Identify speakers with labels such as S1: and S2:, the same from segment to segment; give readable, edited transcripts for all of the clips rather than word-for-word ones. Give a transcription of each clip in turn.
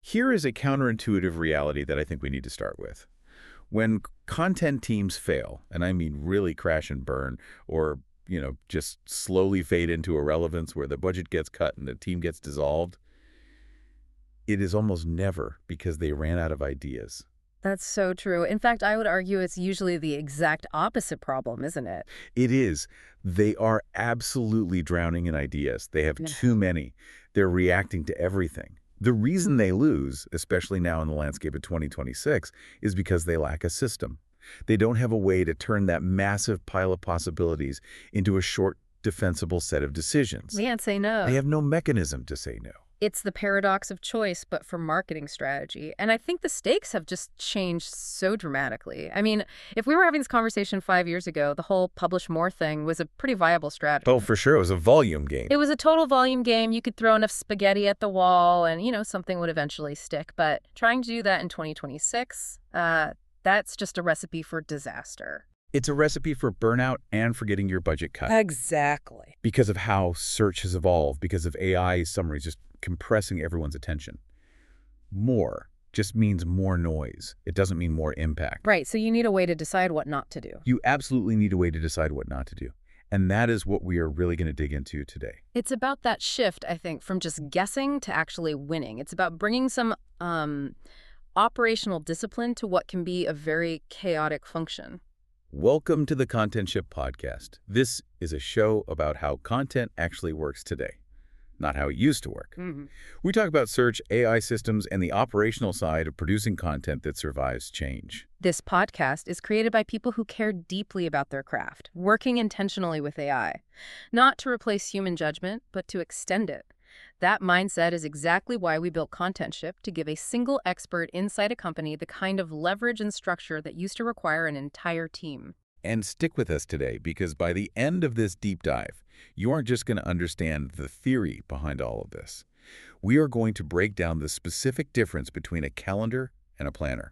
S1: Here is a counterintuitive reality that I think we need to start with. When content teams fail, and I mean really crash and burn, or, just slowly fade into irrelevance where the budget gets cut and the team gets dissolved, it is almost never because they ran out of ideas.
S2: That's so true. In fact, I would argue it's usually the exact opposite problem, isn't it?
S1: It is. They are absolutely drowning in ideas. They have
S2: Yeah.
S1: too many. They're reacting to everything. The reason they lose, especially now in the landscape of 2026, is because they lack a system. They don't have a way to turn that massive pile of possibilities into a short, defensible set of decisions.
S2: We can't say no.
S1: They have no mechanism to say no.
S2: It's the paradox of choice, but for marketing strategy. And I think the stakes have just changed so dramatically. I mean, if we were having this conversation 5 years ago, the whole publish more thing was a pretty viable strategy.
S1: Oh, for sure. It was a volume game.
S2: It was a total volume game. You could throw enough spaghetti at the wall and, something would eventually stick. But trying to do that in 2026, that's just a recipe for disaster.
S1: It's a recipe for burnout and for getting your budget cut.
S2: Exactly.
S1: Because of how search has evolved, because of AI summaries just compressing everyone's attention. More just means more noise. It doesn't mean more impact.
S2: Right. So you need a way to decide what not to do.
S1: You absolutely need a way to decide what not to do. And that is what we are really going to dig into today.
S2: It's about that shift, I think, from just guessing to actually winning. It's about bringing some operational discipline to what can be a very chaotic function.
S1: Welcome to the Content Ship Podcast. This is a show about how content actually works today, not how it used to work. We talk about search, AI systems, and the operational side of producing content that survives change.
S2: This podcast is created by people who care deeply about their craft, working intentionally with AI, not to replace human judgment, but to extend it. That mindset is exactly why we built Content Ship, to give a single expert inside a company the kind of leverage and structure that used to require an entire team.
S1: And stick with us today, because by the end of this deep dive, you aren't just going to understand the theory behind all of this. We are going to break down the specific difference between a calendar and a planner,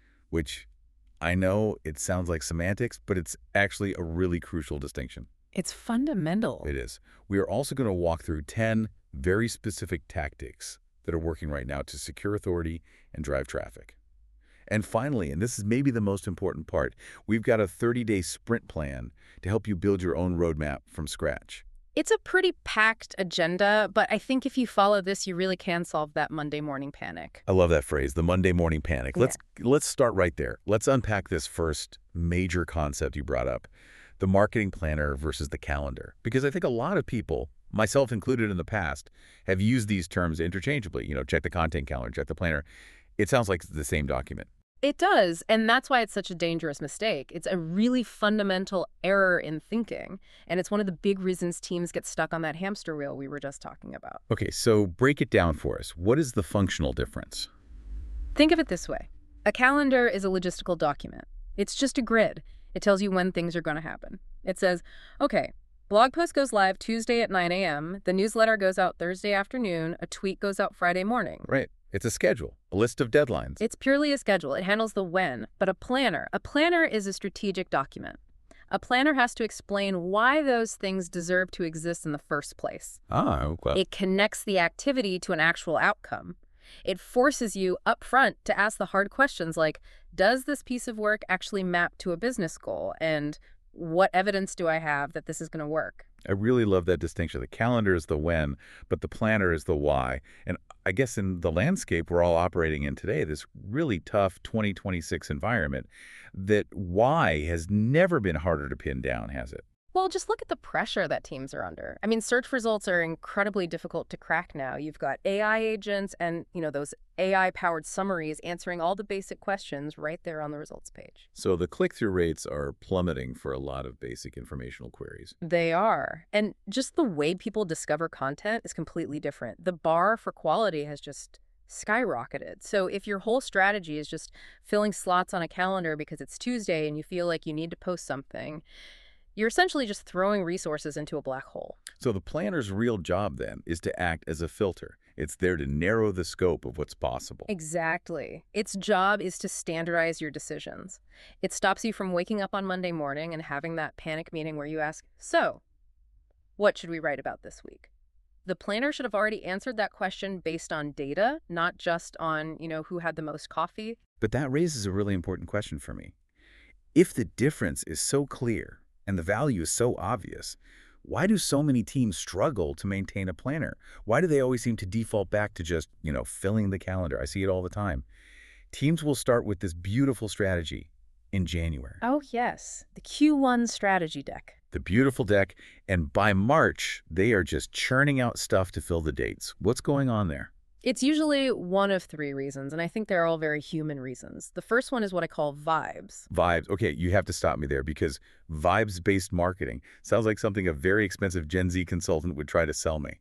S1: which I know it sounds like semantics, but it's actually a really crucial distinction.
S2: It's fundamental.
S1: It is. We are also going to walk through 10 very specific tactics that are working right now to secure authority and drive traffic. And finally, and this is maybe the most important part, we've got a 30-day sprint plan to help you build your own roadmap from scratch.
S2: It's a pretty packed agenda, but I think if you follow this, you really can solve that Monday morning panic.
S1: I love that phrase, the Monday morning panic. Let's start right there. Let's unpack this first major concept you brought up, the marketing planner versus the calendar. Because I think a lot of people, myself included in the past, have used these terms interchangeably. Check the content calendar, check the planner. It sounds like it's the same document.
S2: It does, and that's why it's such a dangerous mistake. It's a really fundamental error in thinking, and it's one of the big reasons teams get stuck on that hamster wheel we were just talking about.
S1: Okay, so break it down for us. What is the functional difference?
S2: Think of it this way. A calendar is a logistical document. It's just a grid. It tells you when things are going to happen. It says, okay, blog post goes live Tuesday at 9 a.m., the newsletter goes out Thursday afternoon, a tweet goes out Friday morning.
S1: Right. It's a schedule, a list of deadlines.
S2: It's purely a schedule. It handles the when. But a planner is a strategic document. A planner has to explain why those things deserve to exist in the first place.
S1: Okay.
S2: It connects the activity to an actual outcome. It forces you up front to ask the hard questions like, does this piece of work actually map to a business goal? And what evidence do I have that this is going to work?
S1: I really love that distinction. The calendar is the when, but the planner is the why. And I guess in the landscape we're all operating in today, this really tough 2026 environment, that why has never been harder to pin down, has it?
S2: Well, just look at the pressure that teams are under. I mean, search results are incredibly difficult to crack now. You've got AI agents and, those AI-powered summaries answering all the basic questions right there on the results page.
S1: So the click-through rates are plummeting for a lot of basic informational queries.
S2: They are. And just the way people discover content is completely different. The bar for quality has just skyrocketed. So if your whole strategy is just filling slots on a calendar because it's Tuesday and you feel like you need to post something, you're essentially just throwing resources into a black hole.
S1: So the planner's real job then is to act as a filter. It's there to narrow the scope of what's possible.
S2: Exactly. Its job is to standardize your decisions. It stops you from waking up on Monday morning and having that panic meeting where you ask, so, what should we write about this week? The planner should have already answered that question based on data, not just on, who had the most coffee.
S1: But that raises a really important question for me. If the difference is so clear and the value is so obvious, why do so many teams struggle to maintain a planner? Why do they always seem to default back to just, filling the calendar? I see it all the time. Teams will start with this beautiful strategy in January.
S2: Oh, yes. The Q1 strategy deck.
S1: The beautiful deck, and by March, they are just churning out stuff to fill the dates. What's going on there?
S2: It's usually one of three reasons, and I think they're all very human reasons. The first one is what I call vibes.
S1: Vibes. Okay, you have to stop me there because vibes-based marketing sounds like something a very expensive Gen Z consultant would try to sell me.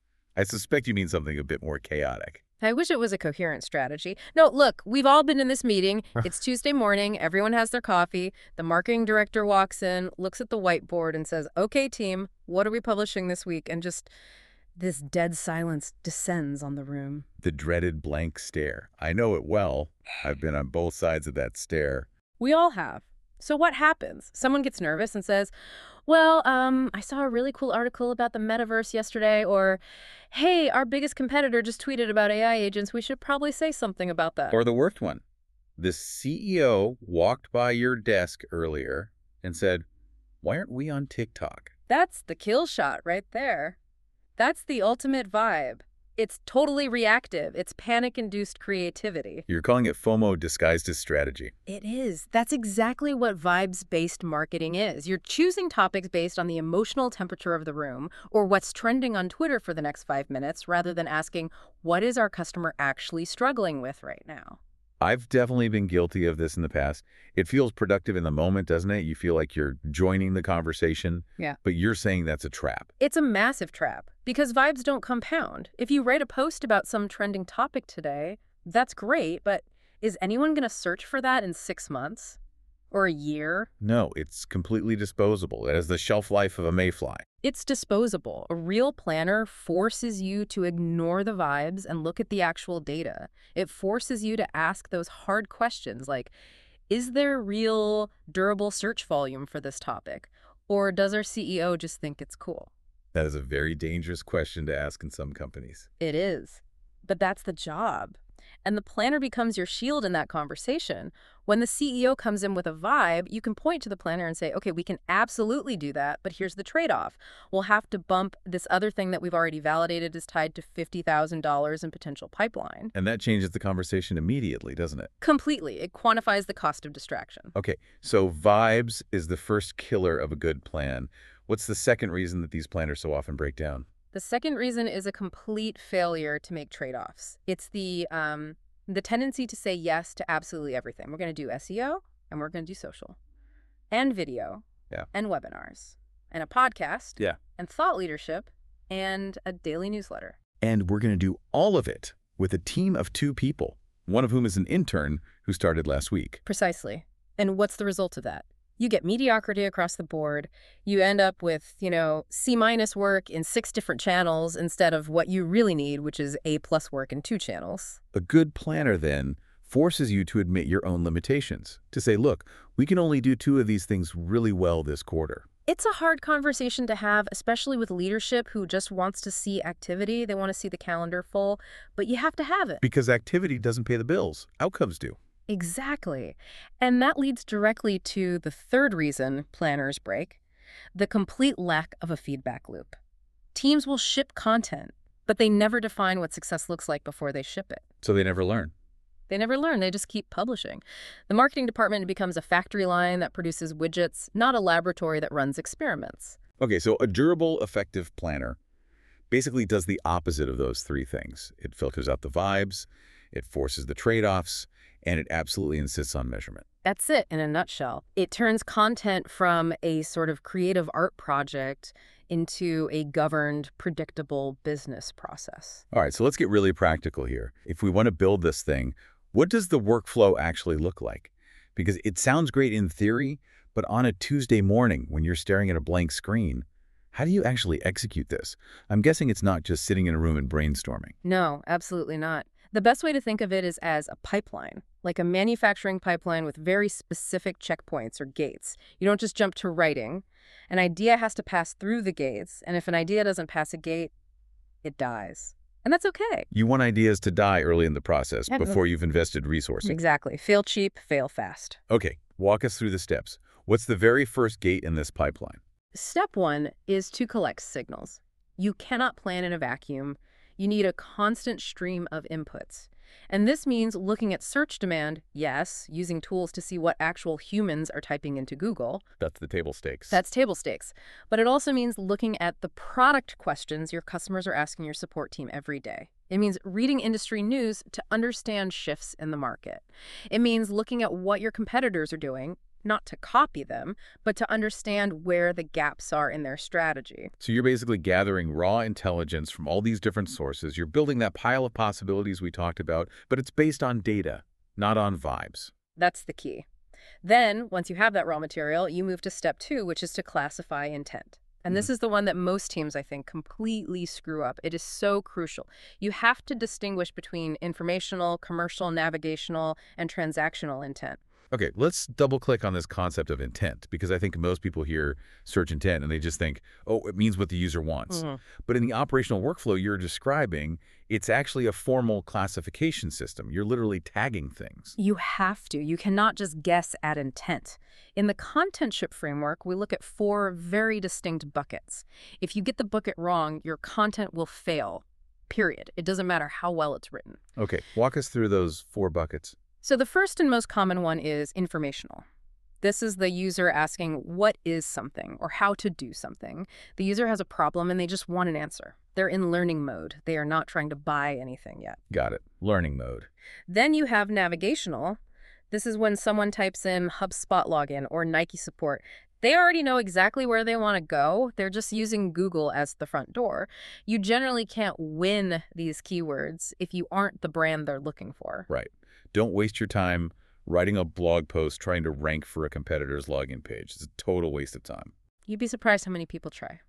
S1: I suspect you mean something a bit more chaotic.
S2: I wish it was a coherent strategy. No, look, we've all been in this meeting. It's Tuesday morning. Everyone has their coffee. The marketing director walks in, looks at the whiteboard, and says, "Okay, team, what are we publishing this week?" And just this dead silence descends on the room.
S1: The dreaded blank stare. I know it well. I've been on both sides of that stare.
S2: We all have. So what happens? Someone gets nervous and says, "Well, I saw a really cool article about the metaverse yesterday," or, "Hey, our biggest competitor just tweeted about AI agents. We should probably say something about that."
S1: Or the worst one. The CEO walked by your desk earlier and said, "Why aren't we on TikTok?"
S2: That's the kill shot right there. That's the ultimate vibe. It's totally reactive. It's panic-induced creativity.
S1: You're calling it FOMO disguised as strategy.
S2: It is. That's exactly what vibes-based marketing is. You're choosing topics based on the emotional temperature of the room or what's trending on Twitter for the next 5 minutes rather than asking, what is our customer actually struggling with right now?
S1: I've definitely been guilty of this in the past. It feels productive in the moment, doesn't it? You feel like you're joining the conversation.
S2: Yeah.
S1: But you're saying that's a trap.
S2: It's a massive trap because vibes don't compound. If you write a post about some trending topic today, that's great, but is anyone going to search for that in 6 months? Or a year?
S1: No, it's completely disposable. It has the shelf life of a mayfly.
S2: It's disposable. A real planner forces you to ignore the vibes and look at the actual data. It forces you to ask those hard questions like, is there real durable search volume for this topic? Or does our CEO just think it's cool?
S1: That is a very dangerous question to ask in some companies.
S2: It is. But that's the job. And the planner becomes your shield in that conversation. When the CEO comes in with a vibe, you can point to the planner and say, okay, we can absolutely do that, but here's the trade-off. We'll have to bump this other thing that we've already validated is tied to $50,000 in potential pipeline.
S1: And that changes the conversation immediately, doesn't it?
S2: Completely. It quantifies the cost of distraction.
S1: Okay, so vibes is the first killer of a good plan. What's the second reason that these planners so often break down?
S2: The second reason is a complete failure to make trade-offs. It's the tendency to say yes to absolutely everything. We're going to do SEO, and we're going to do social, and video, and webinars, and a podcast, and thought leadership, and a daily newsletter.
S1: And we're going to do all of it with a team of 2 people, one of whom is an intern who started last week.
S2: Precisely. And what's the result of that? You get mediocrity across the board. You end up with, C- work in 6 different channels instead of what you really need, which is A+ work in 2 channels.
S1: A good planner, then, forces you to admit your own limitations, to say, look, we can only do 2 of these things really well this quarter.
S2: It's a hard conversation to have, especially with leadership who just wants to see activity. They want to see the calendar full, but you have to have it.
S1: Because activity doesn't pay the bills. Outcomes do.
S2: Exactly. And that leads directly to the third reason planners break, the complete lack of a feedback loop. Teams will ship content, but they never define what success looks like before they ship it.
S1: So they never learn.
S2: They never learn. They just keep publishing. The marketing department becomes a factory line that produces widgets, not a laboratory that runs experiments.
S1: Okay, so a durable, effective planner basically does the opposite of those 3 things. It filters out the vibes, it forces the trade-offs, and it absolutely insists on measurement.
S2: That's it in a nutshell. It turns content from a sort of creative art project into a governed, predictable business process.
S1: All right, so let's get really practical here. If we want to build this thing, what does the workflow actually look like? Because it sounds great in theory, but on a Tuesday morning when you're staring at a blank screen, how do you actually execute this? I'm guessing it's not just sitting in a room and brainstorming.
S2: No, absolutely not. The best way to think of it is as a pipeline, like a manufacturing pipeline with very specific checkpoints or gates. You don't just jump to writing. An idea has to pass through the gates, and if an idea doesn't pass a gate, it dies. And that's okay.
S1: You want ideas to die early in the process
S2: Yeah,
S1: before you've invested resources.
S2: Exactly. Fail cheap, fail fast.
S1: Okay, walk us through the steps. What's the very first gate in this pipeline?
S2: Step one is to collect signals. You cannot plan in a vacuum. You need a constant stream of inputs. And this means looking at search demand, yes, using tools to see what actual humans are typing into Google.
S1: That's the table stakes.
S2: That's table stakes. But it also means looking at the product questions your customers are asking your support team every day. It means reading industry news to understand shifts in the market. It means looking at what your competitors are doing, not to copy them, but to understand where the gaps are in their strategy.
S1: So you're basically gathering raw intelligence from all these different sources. You're building that pile of possibilities we talked about, but it's based on data, not on vibes.
S2: That's the key. Then, once you have that raw material, you move to step two, which is to classify intent. And this is the one that most teams, I think, completely screw up. It is so crucial. You have to distinguish between informational, commercial, navigational, and transactional intent.
S1: Okay, let's double click on this concept of intent, because I think most people hear search intent and they just think, oh, it means what the user wants. But in the operational workflow you're describing, it's actually a formal classification system. You're literally tagging things.
S2: You have to. You cannot just guess at intent. In the content-ship framework, we look at 4 very distinct buckets. If you get the bucket wrong, your content will fail, period. It doesn't matter how well it's written.
S1: Okay, walk us through those 4 buckets.
S2: So the first and most common one is informational. This is the user asking what is something or how to do something. The user has a problem and they just want an answer. They're in learning mode. They are not trying to buy anything yet.
S1: Got it. Learning mode.
S2: Then you have navigational. This is when someone types in HubSpot login or Nike support. They already know exactly where they want to go. They're just using Google as the front door. You generally can't win these keywords if you aren't the brand they're looking for.
S1: Right. Don't waste your time writing a blog post trying to rank for a competitor's login page. It's a total waste of time.
S2: You'd be surprised how many people try.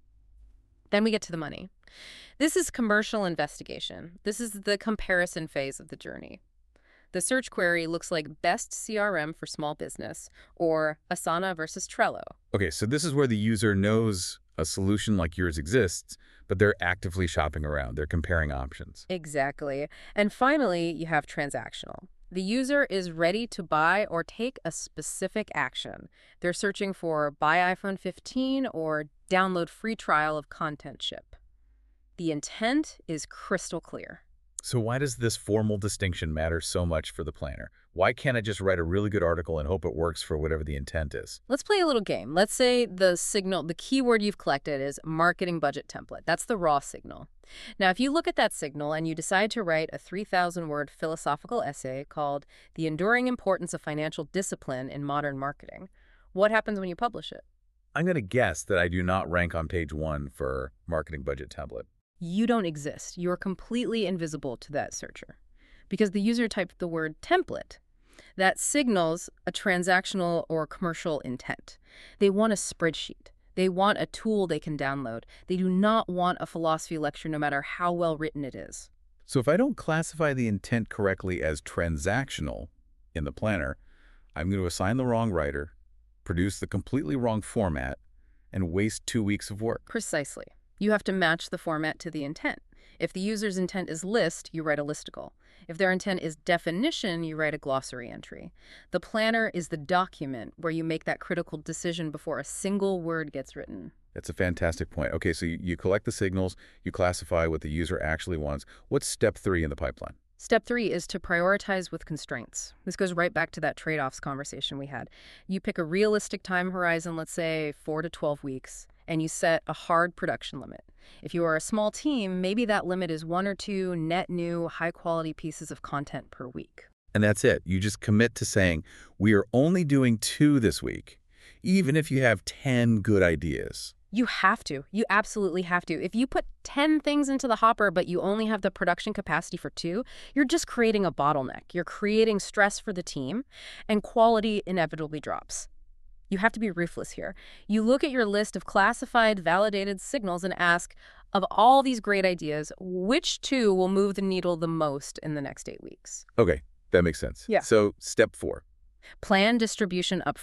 S2: Then we get to the money. This is commercial investigation. This is the comparison phase of the journey. The search query looks like best CRM for small business or Asana versus Trello.
S1: Okay, so this is where the user knows a solution like yours exists, but they're actively shopping around. They're comparing options.
S2: Exactly. And finally, you have transactional. The user is ready to buy or take a specific action. They're searching for buy iPhone 15 or download free trial of content-ship. The intent is crystal clear.
S1: So why does this formal distinction matter so much for the planner? Why can't I just write a really good article and hope it works for whatever the intent is?
S2: Let's play a little game. Let's say the signal, the keyword you've collected is marketing budget template. That's the raw signal. Now, if you look at that signal and you decide to write a 3,000-word philosophical essay called The Enduring Importance of Financial Discipline in Modern Marketing, what happens when you publish it?
S1: I'm going to guess that I do not rank on page 1 for marketing budget template.
S2: You don't exist. You're completely invisible to that searcher because the user typed the word template. That signals a transactional or commercial intent. They want a spreadsheet. They want a tool they can download. They do not want a philosophy lecture no matter how well written it is.
S1: So if I don't classify the intent correctly as transactional in the planner, I'm going to assign the wrong writer, produce the completely wrong format, and waste 2 weeks of work.
S2: Precisely. You have to match the format to the intent. If the user's intent is list, you write a listicle. If their intent is definition, you write a glossary entry. The planner is the document where you make that critical decision before a single word gets written.
S1: That's a fantastic point. Okay, so you collect the signals, you classify what the user actually wants. What's step 3 in the pipeline?
S2: Step 3 is to prioritize with constraints. This goes right back to that trade-offs conversation we had. You pick a realistic time horizon, let's say 4 to 12 weeks, and you set a hard production limit. If you are a small team, maybe that limit is 1 or 2 net new, high-quality pieces of content per week.
S1: And that's it. You just commit to saying, we are only doing 2 this week, even if you have 10 good ideas.
S2: You have to. You absolutely have to. If you put 10 things into the hopper, but you only have the production capacity for 2, you're just creating a bottleneck. You're creating stress for the team, and quality inevitably drops. You have to be ruthless here. You look at your list of classified, validated signals and ask, of all these great ideas, which 2 will move the needle the most in the next 8 weeks?
S1: Okay, that makes sense.
S2: Yeah.
S1: So step 4.
S2: Plan distribution upfront.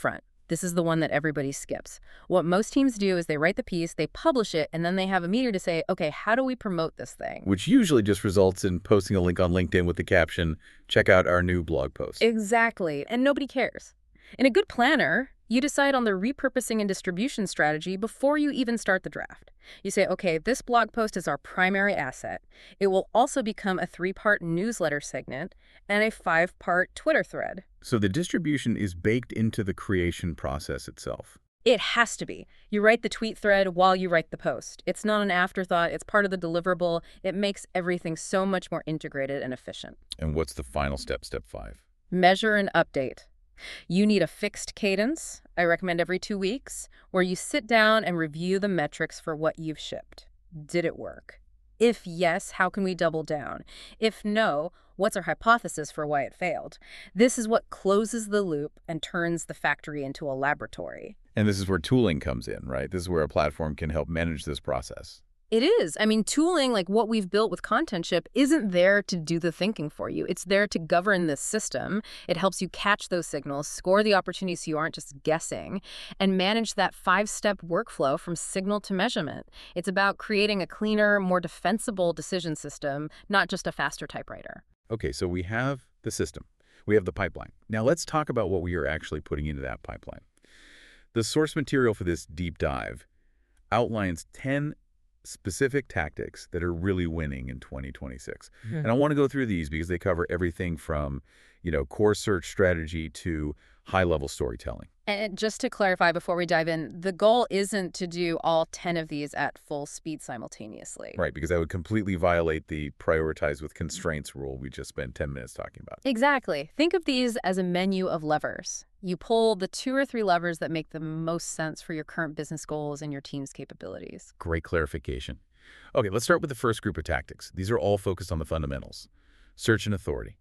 S2: This is the one that everybody skips. What most teams do is they write the piece, they publish it, and then they have a meeting to say, okay, how do we promote this thing?
S1: Which usually just results in posting a link on LinkedIn with the caption, check out our new blog post.
S2: Exactly, and nobody cares. In a good planner, you decide on the repurposing and distribution strategy before you even start the draft. You say, okay, this blog post is our primary asset. It will also become a 3-part newsletter segment and a 5-part Twitter thread.
S1: So the distribution is baked into the creation process itself.
S2: It has to be. You write the tweet thread while you write the post. It's not an afterthought. It's part of the deliverable. It makes everything so much more integrated and efficient.
S1: And what's the final step, step 5?
S2: Measure and update. You need a fixed cadence, I recommend every 2 weeks, where you sit down and review the metrics for what you've shipped. Did it work? If yes, how can we double down? If no, what's our hypothesis for why it failed? This is what closes the loop and turns the factory into a laboratory.
S1: And this is where tooling comes in, right? This is where a platform can help manage this process.
S2: It is. I mean, tooling like what we've built with ContentShip isn't there to do the thinking for you. It's there to govern this system. It helps you catch those signals, score the opportunities so you aren't just guessing, and manage that 5-step workflow from signal to measurement. It's about creating a cleaner, more defensible decision system, not just a faster typewriter.
S1: Okay, so we have the system. We have the pipeline. Now let's talk about what we are actually putting into that pipeline. The source material for this deep dive outlines 10 specific tactics that are really winning in 2026. And I want to go through these because they cover everything from, core search strategy to high-level storytelling.
S2: And just to clarify before we dive in, the goal isn't to do all 10 of these at full speed simultaneously.
S1: Right, because that would completely violate the prioritize with constraints rule we just spent 10 minutes talking about.
S2: Exactly. Think of these as a menu of levers. You pull the 2 or 3 levers that make the most sense for your current business goals and your team's capabilities.
S1: Great clarification. Okay, let's start with the first group of tactics. These are all focused on the fundamentals. Search and authority.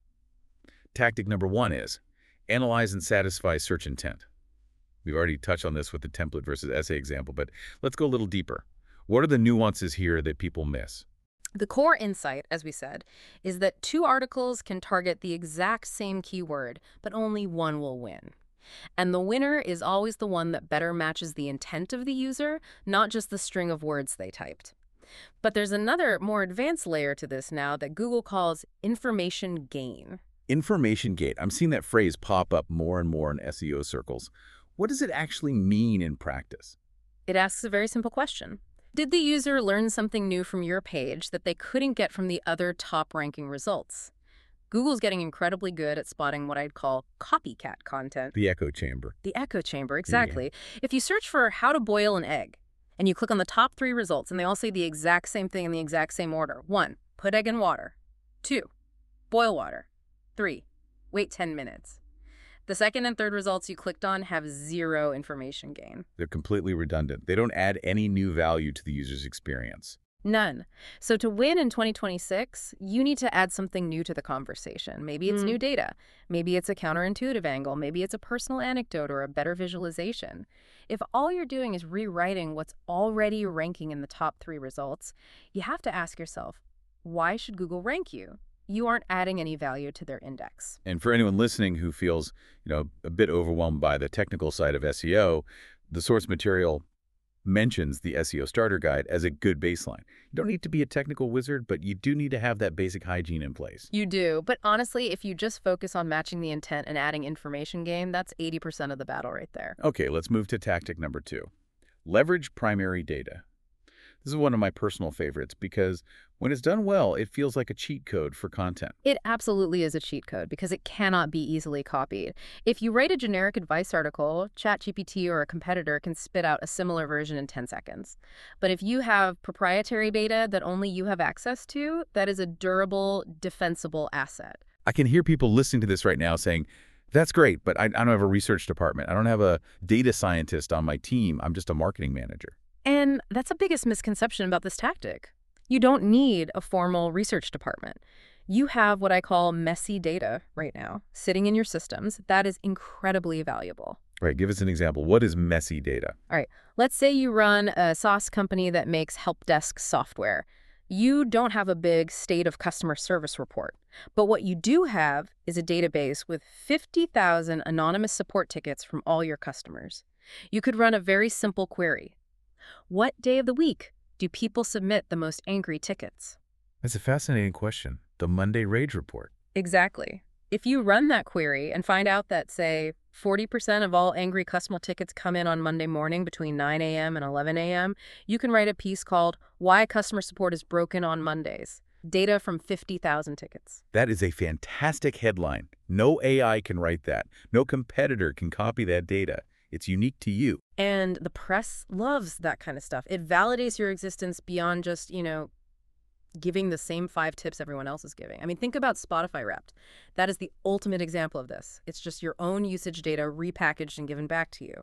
S1: Tactic number 1 is analyze and satisfy search intent. We've already touched on this with the template versus essay example, but let's go a little deeper. What are the nuances here that people miss?
S2: The core insight, as we said, is that 2 articles can target the exact same keyword, but only one will win. And the winner is always the one that better matches the intent of the user, not just the string of words they typed. But there's another, more advanced layer to this now that Google calls information gain.
S1: Information gate. I'm seeing that phrase pop up more and more in SEO circles. What does it actually mean in practice?
S2: It asks a very simple question. Did the user learn something new from your page that they couldn't get from the other top-ranking results? Google's getting incredibly good at spotting what I'd call copycat content.
S1: The echo chamber.
S2: The echo chamber, exactly. Yeah. If you search for how to boil an egg, and you click on the top 3 results, and they all say the exact same thing in the exact same order. 1, put egg in water. 2, boil water. 3, wait 10 minutes. The second and third results you clicked on have 0 information gain.
S1: They're completely redundant. They don't add any new value to the user's experience.
S2: None. So to win in 2026, you need to add something new to the conversation. Maybe it's new data. Maybe it's a counterintuitive angle. Maybe it's a personal anecdote or a better visualization. If all you're doing is rewriting what's already ranking in the top 3 results, you have to ask yourself, why should Google rank you? You aren't adding any value to their index.
S1: And for anyone listening who feels, a bit overwhelmed by the technical side of SEO, the source material mentions the SEO starter guide as a good baseline. You don't need to be a technical wizard, but you do need to have that basic hygiene in place.
S2: You do. But honestly, if you just focus on matching the intent and adding information gain, that's 80% of the battle right there.
S1: Okay, let's move to tactic number 2. Leverage primary data. This is one of my personal favorites because when it's done well, it feels like a cheat code for content.
S2: It absolutely is a cheat code because it cannot be easily copied. If you write a generic advice article, ChatGPT or a competitor can spit out a similar version in 10 seconds. But if you have proprietary data that only you have access to, that is a durable, defensible asset.
S1: I can hear people listening to this right now saying, that's great, but I don't have a research department. I don't have a data scientist on my team. I'm just a marketing manager.
S2: And that's the biggest misconception about this tactic. You don't need a formal research department. You have what I call messy data right now sitting in your systems. That is incredibly valuable.
S1: Right. Give us an example. What is messy data?
S2: All right. Let's say you run a SaaS company that makes help desk software. You don't have a big state of customer service report, but what you do have is a database with 50,000 anonymous support tickets from all your customers. You could run a very simple query. What day of the week do people submit the most angry tickets?
S1: That's a fascinating question. The Monday Rage Report.
S2: Exactly. If you run that query and find out that, say, 40% of all angry customer tickets come in on Monday morning between 9 a.m. and 11 a.m., you can write a piece called Why Customer Support is Broken on Mondays. Data from 50,000 tickets.
S1: That is a fantastic headline. No AI can write that. No competitor can copy that data. It's unique to you.
S2: And the press loves that kind of stuff. It validates your existence beyond just, giving the same 5 tips everyone else is giving. I mean, think about Spotify Wrapped. That is the ultimate example of this. It's just your own usage data repackaged and given back to you.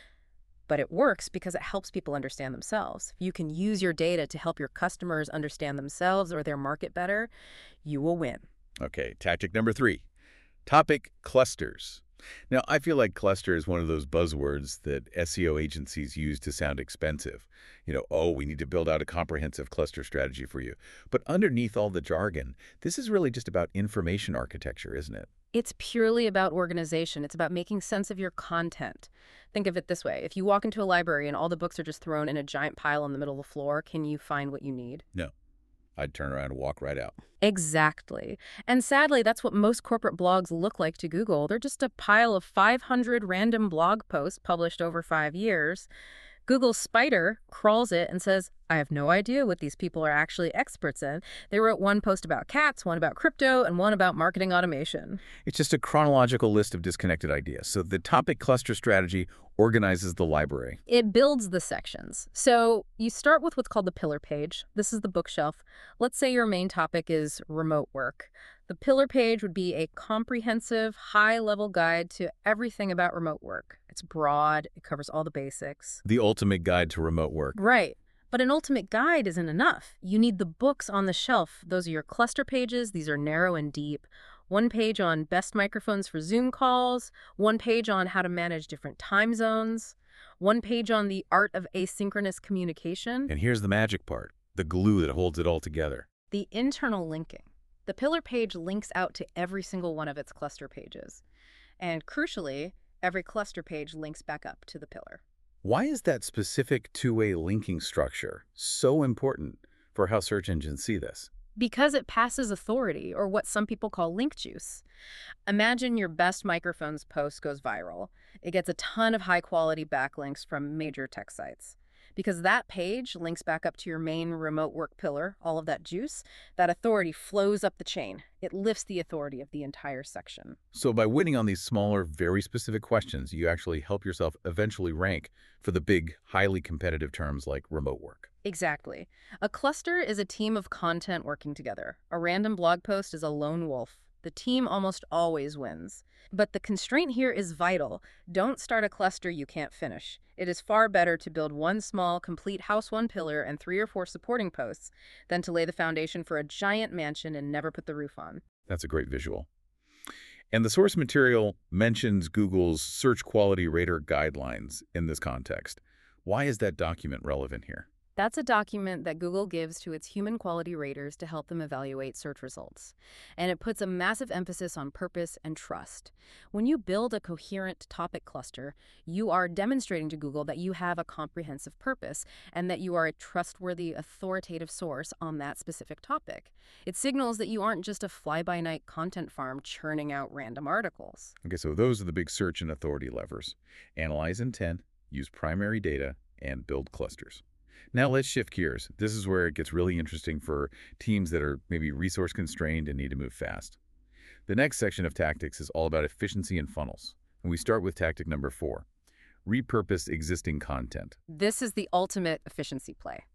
S2: But it works because it helps people understand themselves. If you can use your data to help your customers understand themselves or their market better, you will win.
S1: Okay, tactic number 3. Topic clusters. Now, I feel like cluster is one of those buzzwords that SEO agencies use to sound expensive. Oh, we need to build out a comprehensive cluster strategy for you. But underneath all the jargon, this is really just about information architecture, isn't it?
S2: It's purely about organization. It's about making sense of your content. Think of it this way. If you walk into a library and all the books are just thrown in a giant pile in the middle of the floor, can you find what you need?
S1: No. I'd turn around and walk right out.
S2: Exactly. And sadly, that's what most corporate blogs look like to Google. They're just a pile of 500 random blog posts published over 5 years. Google's spider crawls it and says, I have no idea what these people are actually experts in. They wrote one post about cats, one about crypto, and one about marketing automation.
S1: It's just a chronological list of disconnected ideas. So the topic cluster strategy organizes the library.
S2: It builds the sections. So you start with what's called the pillar page. This is the bookshelf. Let's say your main topic is remote work. The pillar page would be a comprehensive, high-level guide to everything about remote work. It's broad. It covers all the basics.
S1: The ultimate guide to remote work.
S2: Right. But an ultimate guide isn't enough. You need the books on the shelf. Those are your cluster pages. These are narrow and deep. One page on best microphones for Zoom calls. One page on how to manage different time zones. One page on the art of asynchronous communication.
S1: And here's the magic part, the glue that holds it all together.
S2: The internal linking. The pillar page links out to every single one of its cluster pages. And crucially, every cluster page links back up to the pillar.
S1: Why is that specific two-way linking structure so important for how search engines see this?
S2: Because it passes authority, or what some people call link juice. Imagine your best microphones post goes viral. It gets a ton of high-quality backlinks from major tech sites. Because that page links back up to your main remote work pillar, all of that juice, that authority flows up the chain. It lifts the authority of the entire section.
S1: So by winning on these smaller, very specific questions, you actually help yourself eventually rank for the big, highly competitive terms like remote work.
S2: Exactly. A cluster is a team of content working together. A random blog post is a lone wolf. The team almost always wins. But the constraint here is vital. Don't start a cluster you can't finish. It is far better to build one small, complete house one pillar and 3 or 4 supporting posts than to lay the foundation for a giant mansion and never put the roof on.
S1: That's a great visual. And the source material mentions Google's Search Quality Rater guidelines in this context. Why is that document relevant here?
S2: That's a document that Google gives to its human quality raters to help them evaluate search results. And it puts a massive emphasis on purpose and trust. When you build a coherent topic cluster, you are demonstrating to Google that you have a comprehensive purpose and that you are a trustworthy, authoritative source on that specific topic. It signals that you aren't just a fly-by-night content farm churning out random articles.
S1: Okay, so those are the big search and authority levers. Analyze intent, use primary data, and build clusters. Now let's shift gears. This is where it gets really interesting for teams that are maybe resource constrained and need to move fast. The next section of tactics is all about efficiency and funnels. And we start with tactic number 4, repurpose existing content.
S2: This is the ultimate efficiency play.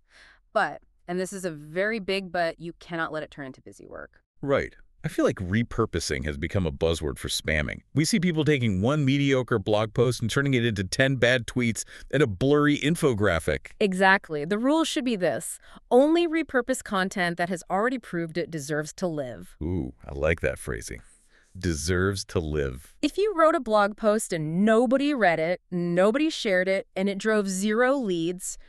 S2: And this is a very big but, you cannot let it turn into busy work.
S1: Right. I feel like repurposing has become a buzzword for spamming. We see people taking one mediocre blog post and turning it into 10 bad tweets and a blurry infographic.
S2: Exactly. The rule should be this: only repurpose content that has already proved it deserves to live.
S1: Ooh, I like that phrasing. Deserves to live.
S2: If you wrote a blog post and nobody read it, nobody shared it, and it drove 0 leads,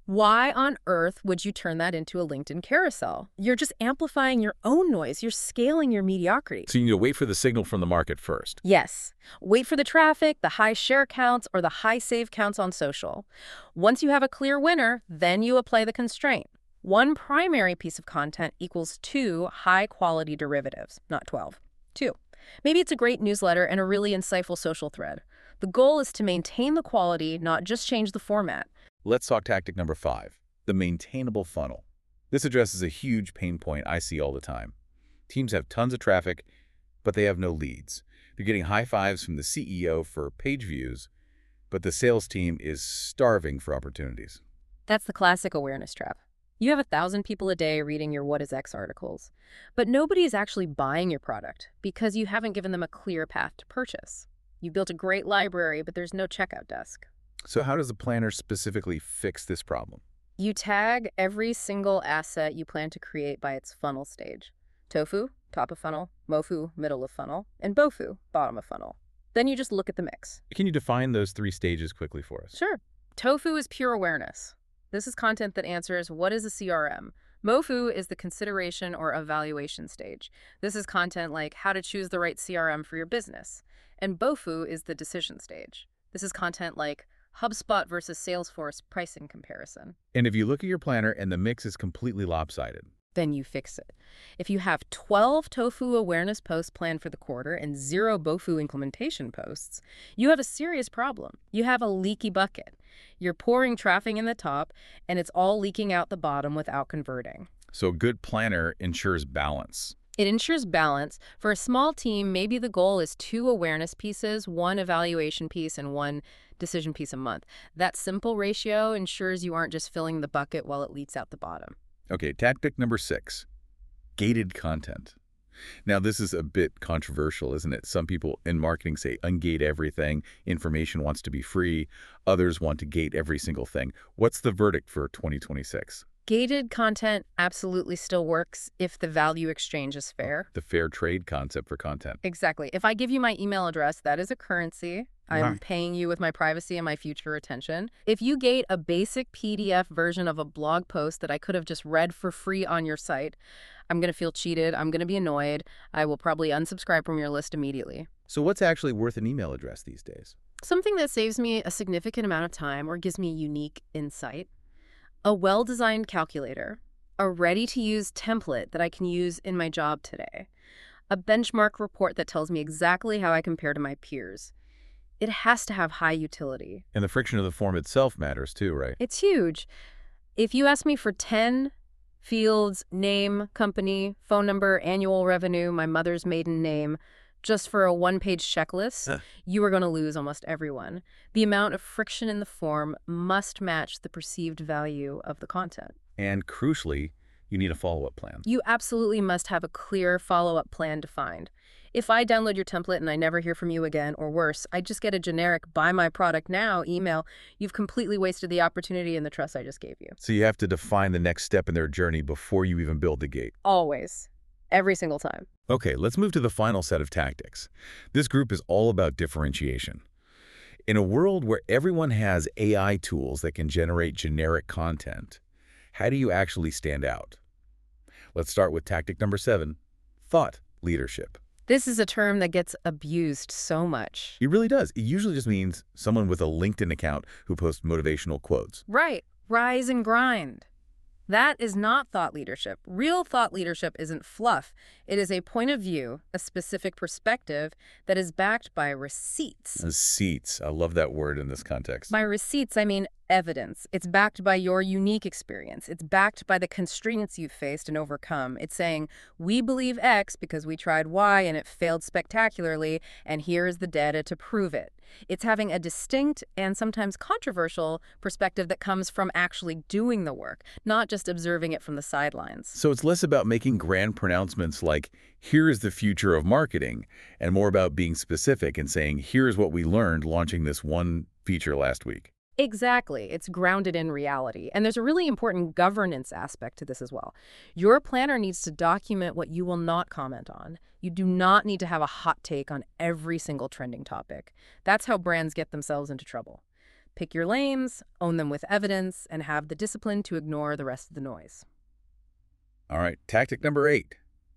S2: Why on earth would you turn that into a LinkedIn carousel? You're just amplifying your own noise. You're scaling your mediocrity.
S1: So you need to wait for the signal from the market first.
S2: Yes. Wait for the traffic, the high share counts, or the high save counts on social. Once you have a clear winner, then you apply the constraint. One primary piece of content equals 2 high-quality derivatives, not 12. 2. Maybe it's a great newsletter and a really insightful social thread. The goal is to maintain the quality, not just change the format.
S1: Let's talk tactic number 5, the maintainable funnel. This addresses a huge pain point I see all the time. Teams have tons of traffic, but they have no leads. They're getting high fives from the CEO for page views, but the sales team is starving for opportunities.
S2: That's the classic awareness trap. You have 1,000 people a day reading your What is X articles, but nobody is actually buying your product because you haven't given them a clear path to purchase. You built a great library, but there's no checkout desk.
S1: So how does the planner specifically fix this problem?
S2: You tag every single asset you plan to create by its funnel stage. Tofu, top of funnel, Mofu, middle of funnel, and Bofu, bottom of funnel. Then you just look at the mix.
S1: Can you define those 3 stages quickly for us?
S2: Sure. Tofu is pure awareness. This is content that answers, what is a CRM? Mofu is the consideration or evaluation stage. This is content like how to choose the right CRM for your business. And Bofu is the decision stage. This is content like HubSpot versus Salesforce pricing comparison.
S1: And if you look at your planner and the mix is completely lopsided,
S2: Then you fix it. If you have 12 Tofu awareness posts planned for the quarter and 0 Bofu implementation posts, you have a serious problem. You have a leaky bucket. You're pouring traffic in the top, and it's all leaking out the bottom without converting.
S1: so a good planner ensures balance.
S2: It ensures balance. For a small team, maybe the goal is 2 awareness pieces, 1 evaluation piece, and 1 decision piece a month. That simple ratio ensures you aren't just filling the bucket while it leaks out the bottom.
S1: Okay, tactic number 6, gated content. Now, this is a bit controversial, isn't it? Some people in marketing say ungate everything, information wants to be free, others want to gate every single thing. What's the verdict for 2026?
S2: Gated content absolutely still works if the value exchange is fair.
S1: The fair trade concept for content.
S2: Exactly. If I give you my email address, that is a currency. I'm
S1: Right.
S2: paying you with my privacy and my future attention. If you gate a basic PDF version of a blog post that I could have just read for free on your site, I'm going to feel cheated. I'm going to be annoyed. I will probably unsubscribe from your list immediately.
S1: So what's actually worth an email address these days?
S2: Something that saves me a significant amount of time or gives me unique insight. A well-designed calculator, a ready-to-use template that I can use in my job today, a benchmark report that tells me exactly how I compare to my peers. It has to have high utility.
S1: And the friction of the form itself matters too, right?
S2: It's huge. If you ask me for 10 fields, name, company, phone number, annual revenue, my mother's maiden name, just for a 1-page checklist, you are going to lose almost everyone. The amount of friction in the form must match the perceived value of the content.
S1: And crucially, you need a follow-up plan.
S2: You absolutely must have a clear follow-up plan defined. If I download your template and I never hear from you again, or worse, I just get a generic buy my product now email, you've completely wasted the opportunity and the trust I just gave you.
S1: So you have to define the next step in their journey before you even build the gate.
S2: Always. Every single time.
S1: Okay, let's move to the final set of tactics. This group is all about differentiation. In a world where everyone has AI tools that can generate generic content, how do you actually stand out? Let's start with tactic number 7, thought leadership.
S2: This is a term that gets abused so much.
S1: It really does. It usually just means someone with a LinkedIn account who posts motivational quotes.
S2: Right. Rise and grind. That is not thought leadership. Real thought leadership isn't fluff. It is a point of view, a specific perspective that is backed by receipts.
S1: Receipts. I love that word in this context.
S2: By receipts, I mean evidence. It's backed by your unique experience. It's backed by the constraints you've faced and overcome. It's saying, we believe X because we tried Y and it failed spectacularly, and here is the data to prove it. It's having a distinct and sometimes controversial perspective that comes from actually doing the work, not just observing it from the sidelines.
S1: So it's less about making grand pronouncements like, here is the future of marketing, and more about being specific and saying, here's what we learned launching this one feature last week.
S2: Exactly. It's grounded in reality. And there's a really important governance aspect to this as well. Your planner needs to document what you will not comment on. You do not need to have a hot take on every single trending topic. That's how brands get themselves into trouble. Pick your lanes, own them with evidence, and have the discipline to ignore the rest of the noise.
S1: All right, tactic number 8,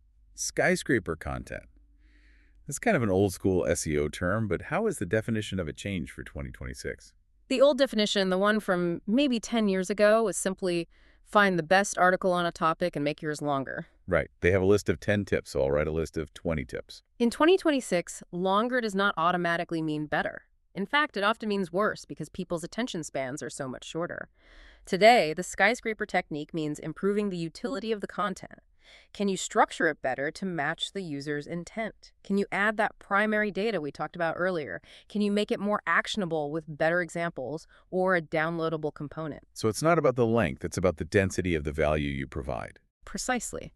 S1: skyscraper content. It's kind of an old school SEO term, but how has the definition of it changed for 2026?
S2: The old definition, the one from maybe 10 years ago, was simply find the best article on a topic and make yours longer.
S1: Right, they have a list of 10 tips, so I'll write a list of 20 tips.
S2: In 2026, longer does not automatically mean better. In fact, it often means worse because people's attention spans are so much shorter. Today, the skyscraper technique means improving the utility of the content. Can you structure it better to match the user's intent? Can you add that primary data we talked about earlier? Can you make it more actionable with better examples or a downloadable component?
S1: So it's not about the length, it's about the density of the value you provide.
S2: Precisely.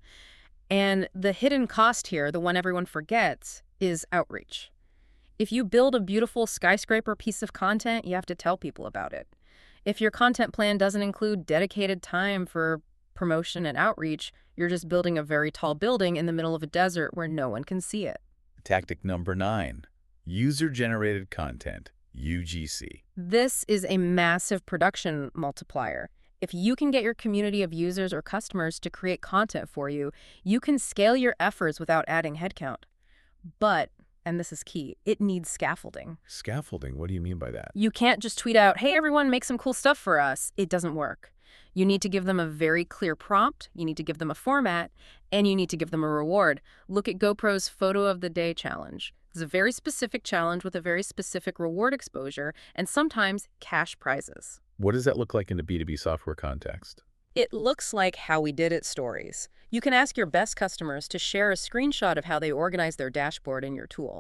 S2: And the hidden cost here, the one everyone forgets, is outreach. If you build a beautiful skyscraper piece of content, you have to tell people about it. If your content plan doesn't include dedicated time for promotion and outreach, you're just building a very tall building in the middle of a desert where no one can see it.
S1: Tactic number 9, user-generated content, UGC.
S2: This is a massive production multiplier. If you can get your community of users or customers to create content for you, you can scale your efforts without adding headcount. But, and this is key, it needs scaffolding.
S1: Scaffolding? What do you mean by that?
S2: You can't just tweet out, hey everyone, make some cool stuff for us. It doesn't work. You need to give them a very clear prompt, you need to give them a format, and you need to give them a reward. Look at GoPro's Photo of the Day challenge. It's a very specific challenge with a very specific reward exposure and sometimes cash prizes.
S1: What does that look like in the B2B software context?
S2: It looks like How We Did It stories. You can ask your best customers to share a screenshot of how they organize their dashboard in your tool,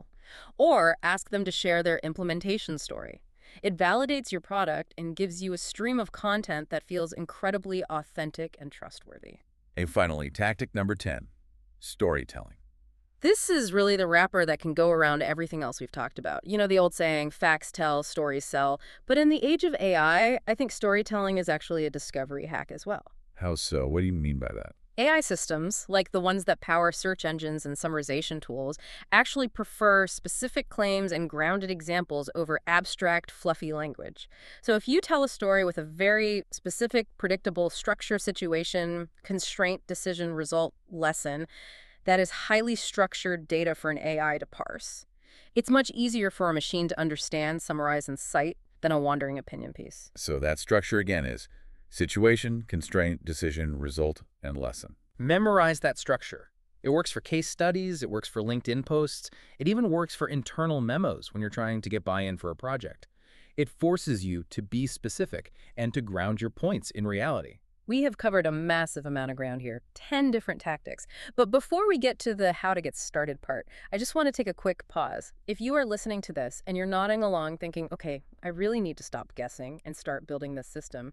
S2: or ask them to share their implementation story. It validates your product and gives you a stream of content that feels incredibly authentic and trustworthy.
S1: And finally, tactic number 10, storytelling.
S2: This is really the wrapper that can go around everything else we've talked about. You know the old saying, facts tell, stories sell. But in the age of AI, I think storytelling is actually a discovery hack as well.
S1: How so? What do you mean by that?
S2: AI systems, like the ones that power search engines and summarization tools, actually prefer specific claims and grounded examples over abstract, fluffy language. So if you tell a story with a very specific, predictable structure, situation, constraint, decision, result, lesson, that is highly structured data for an AI to parse, it's much easier for a machine to understand, summarize, and cite than a wandering opinion piece.
S1: So that structure again is situation, constraint, decision, result, and lesson.
S3: Memorize that structure. It works for case studies, it works for LinkedIn posts, it even works for internal memos when you're trying to get buy-in for a project. It forces you to be specific and to ground your points in reality.
S2: We have covered a massive amount of ground here, 10 different tactics. But before we get to the how to get started part, I just want to take a quick pause. If you are listening to this and you're nodding along thinking, okay, I really need to stop guessing and start building this system,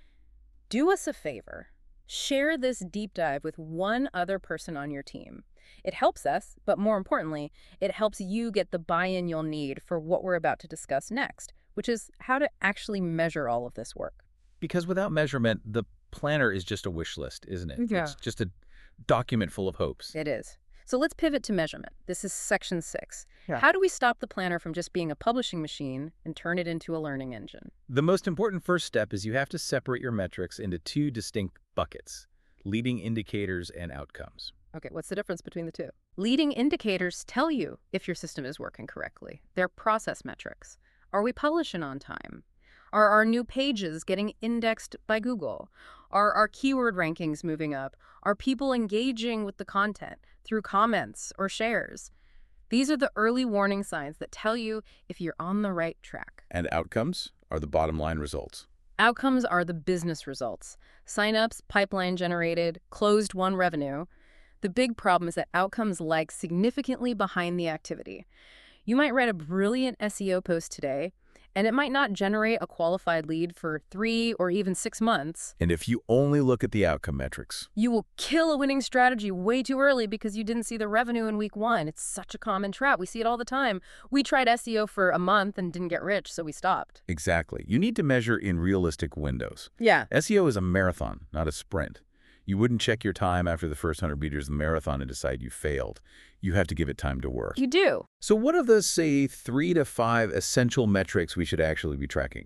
S2: do us a favor. Share this deep dive with one other person on your team. It helps us, but more importantly, it helps you get the buy-in you'll need for what we're about to discuss next, which is how to actually measure all of this work.
S3: Because without measurement, the planner is just a wish list, isn't it?
S2: Yeah.
S3: It's just a document full of hopes.
S2: It is. So let's pivot to measurement. This is section 6.
S3: Yeah.
S2: How do we stop the planner from just being a publishing machine and turn it into a learning engine?
S3: The most important first step is you have to separate your metrics into 2 distinct buckets, leading indicators and outcomes.
S2: Okay, what's the difference between the two? Leading indicators tell you if your system is working correctly. They're process metrics. Are we publishing on time? Are our new pages getting indexed by Google? Are our keyword rankings moving up? Are people engaging with the content through comments or shares? These are the early warning signs that tell you if you're on the right track.
S1: And outcomes are the bottom line results.
S2: Outcomes are the business results. Signups, pipeline generated, closed won revenue. The big problem is that outcomes lag significantly behind the activity. You might write a brilliant SEO post today, and it might not generate a qualified lead for 3 or even 6 months.
S1: And if you only look at the outcome metrics,
S2: You will kill a winning strategy way too early because you didn't see the revenue in week 1. It's such a common trap. We see it all the time. We tried SEO for a month and didn't get rich, so we stopped.
S1: exactly, you need to measure in realistic windows.
S2: Yeah.
S1: SEO is a marathon, not a sprint. You wouldn't check your time after the first 100 meters of the marathon and decide you failed. You have to give it time to work.
S2: You do.
S1: So what are the, say, 3 to 5 essential metrics we should actually be tracking?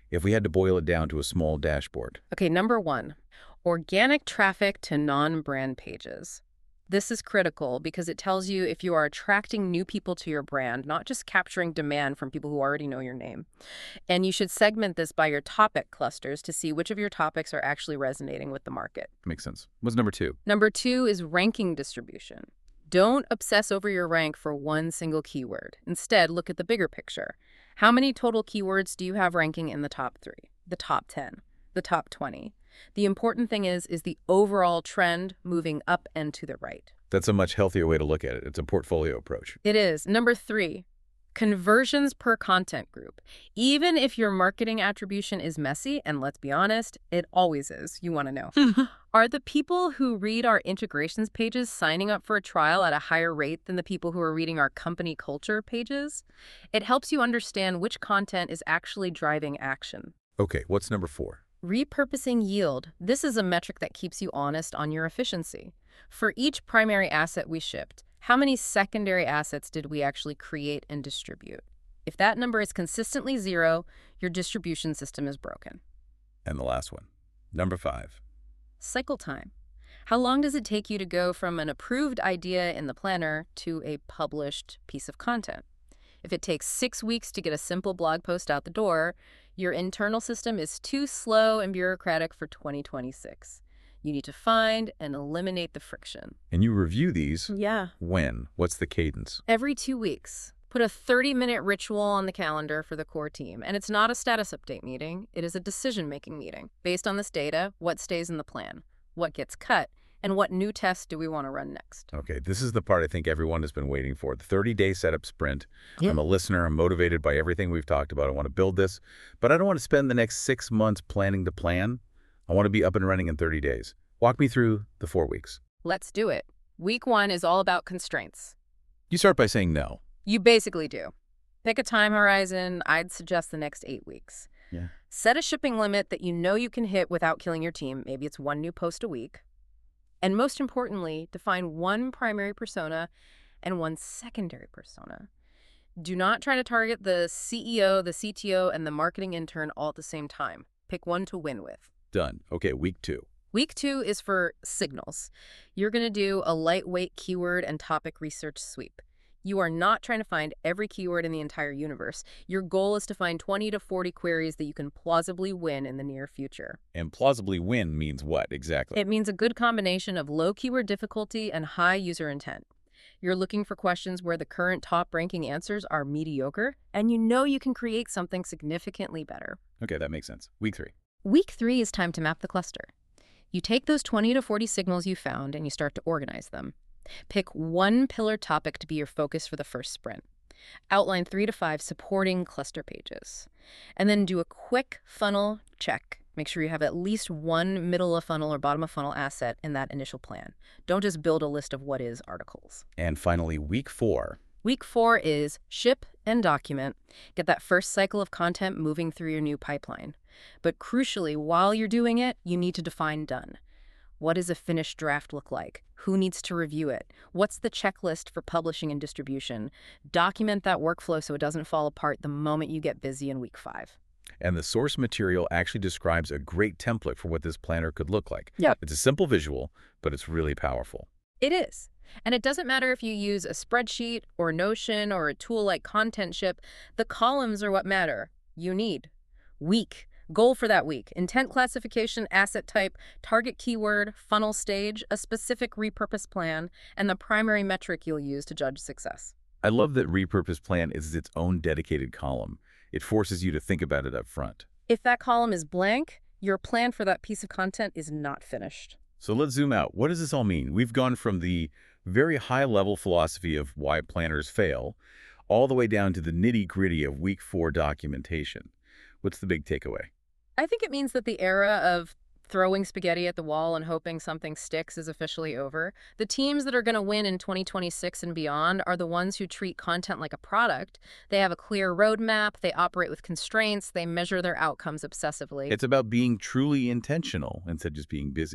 S1: if we had to boil it down to a small dashboard?
S2: Okay, number 1, organic traffic to non-brand pages. This is critical because it tells you if you are attracting new people to your brand, not just capturing demand from people who already know your name. And you should segment this by your topic clusters to see which of your topics are actually resonating with the market.
S1: Makes sense. What's number 2?
S2: Number 2 is ranking distribution. Don't obsess over your rank for one single keyword. Instead, look at the bigger picture. How many total keywords do you have ranking in the top 3, the top 10, the top 20? The important thing is the overall trend moving up and to the right.
S1: That's a much healthier way to look at it. It's a portfolio approach.
S2: It is. Number 3, conversions per content group. Even if your marketing attribution is messy, and let's be honest, it always is, you want to know. Are the people who read our integrations pages signing up for a trial at a higher rate than the people who are reading our company culture pages? It helps you understand which content is actually driving action.
S1: Okay, what's number 4?
S2: Repurposing yield. This is a metric that keeps you honest on your efficiency. For each primary asset we shipped, how many secondary assets did we actually create and distribute? If that number is consistently 0, your distribution system is broken.
S1: And the last one, number 5.
S2: Cycle time. How long does it take you to go from an approved idea in the planner to a published piece of content? If it takes 6 weeks to get a simple blog post out the door, your internal system is too slow and bureaucratic for 2026. You need to find and eliminate the friction.
S1: And you review these?
S2: Yeah.
S1: When? What's the cadence?
S2: Every 2 weeks. Put a 30-minute ritual on the calendar for the core team. And it's not a status update meeting. It is a decision-making meeting. Based on this data, what stays in the plan? What gets cut? And what new tests do we want to run next?
S1: Okay, this is the part I think everyone has been waiting for, the 30-day setup sprint.
S2: Yeah.
S1: I'm a listener. I'm motivated by everything we've talked about. I want to build this, but I don't want to spend the next 6 months planning to plan. I want to be up and running in 30 days. Walk me through the 4 weeks.
S2: Let's do it. Week 1 is all about constraints.
S1: You start by saying no.
S2: You basically do. Pick a time horizon. I'd suggest the next 8 weeks.
S1: Yeah.
S2: Set a shipping limit that you know you can hit without killing your team. Maybe it's 1 new post a week. And most importantly, define 1 primary persona and 1 secondary persona. Do not try to target the CEO, the CTO, and the marketing intern all at the same time. Pick 1 to win with.
S1: Done. Okay, week 2.
S2: Week 2 is for signals. You're going to do a lightweight keyword and topic research sweep. You are not trying to find every keyword in the entire universe. Your goal is to find 20 to 40 queries that you can plausibly win in the near future.
S1: And plausibly win means what exactly?
S2: It means a good combination of low keyword difficulty and high user intent. You're looking for questions where the current top-ranking answers are mediocre, and you know you can create something significantly better.
S1: Okay, that makes sense. Week 3.
S2: Week 3 is time to map the cluster. You take those 20 to 40 signals you found and you start to organize them. Pick 1 pillar topic to be your focus for the first sprint. Outline 3 to 5 supporting cluster pages. And then do a quick funnel check. Make sure you have at least 1 middle of funnel or bottom of funnel asset in that initial plan. Don't just build a list of what is articles.
S1: And finally, week 4.
S2: Week 4 is ship and document. Get that first cycle of content moving through your new pipeline. But crucially, while you're doing it, you need to define done. What does a finished draft look like? Who needs to review it? What's the checklist for publishing and distribution? Document that workflow so it doesn't fall apart the moment you get busy in week 5.
S1: And the source material actually describes a great template for what this planner could look like.
S2: Yep.
S1: It's a simple visual, but it's really powerful.
S2: It is. And it doesn't matter if you use a spreadsheet or Notion or a tool like ContentShip. The columns are what matter. You need week. Goal for that week, intent classification, asset type, target keyword, funnel stage, a specific repurpose plan, and the primary metric you'll use to judge success.
S1: I love that repurpose plan is its own dedicated column. It forces you to think about it up front.
S2: If that column is blank, your plan for that piece of content is not finished.
S1: So let's zoom out. What does this all mean? We've gone from the very high-level philosophy of why planners fail, all the way down to the nitty-gritty of week 4 documentation. What's the big takeaway?
S2: I think it means that the era of throwing spaghetti at the wall and hoping something sticks is officially over. The teams that are going to win in 2026 and beyond are the ones who treat content like a product. They have a clear roadmap, they operate with constraints, they measure their outcomes obsessively.
S1: It's about being truly intentional instead of just being busy.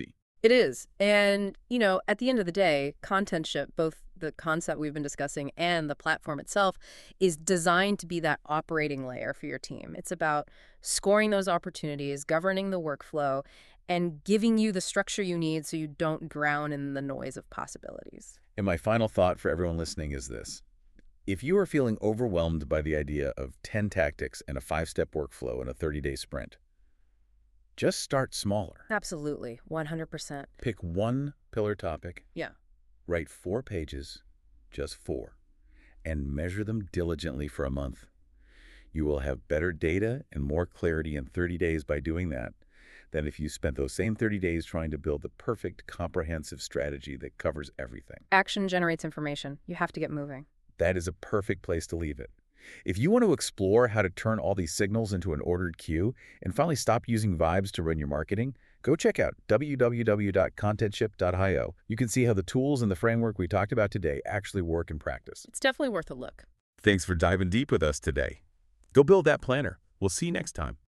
S2: It is. And, at the end of the day, ContentShip, both the concept we've been discussing and the platform itself, is designed to be that operating layer for your team. It's about scoring those opportunities, governing the workflow, and giving you the structure you need so you don't drown in the noise of possibilities.
S1: And my final thought for everyone listening is this. If you are feeling overwhelmed by the idea of 10 tactics and a 5-step workflow in a 30-day sprint, just start smaller.
S2: Absolutely. 100%.
S1: Pick one pillar topic.
S2: Yeah.
S1: Write 4 pages, just 4, and measure them diligently for a month. You will have better data and more clarity in 30 days by doing that than if you spent those same 30 days trying to build the perfect, comprehensive strategy that covers everything.
S2: Action generates information. You have to get moving.
S1: That is a perfect place to leave it. If you want to explore how to turn all these signals into an ordered queue and finally stop using vibes to run your marketing, go check out www.contentship.io. You can see how the tools and the framework we talked about today actually work in practice.
S2: It's definitely worth a look.
S1: Thanks for diving deep with us today. Go build that planner. We'll see you next time.